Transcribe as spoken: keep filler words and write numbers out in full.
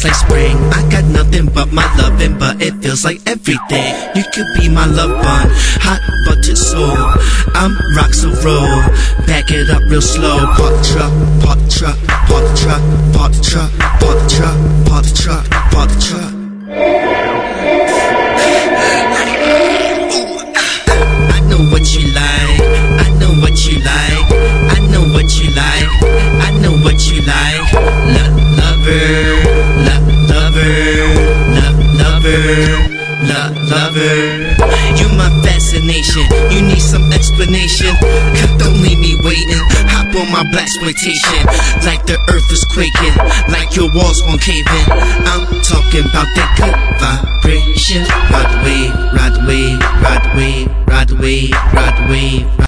feels like spring. I got nothing but my loving, but it feels like everything. You could be my loved one, hot buttered soul. I'm rock so roll, back it up real slow. Park the truck, park the truck, park the truck, park the truck, park the truck, park the truck, park the truck. I know what you like, I know what you like, I know what you like, I know what you like. Love, lover, love, lover, love, lover, love, lover. You my fascination, you need some explanation. Don't leave me waiting, hop on my blaxploitation. Like the earth is quaking, like your walls gon' cave in. I'm talking about that good vibration. Ride the wave, ride the wave, ride the wave, ride the wave, ride the wave.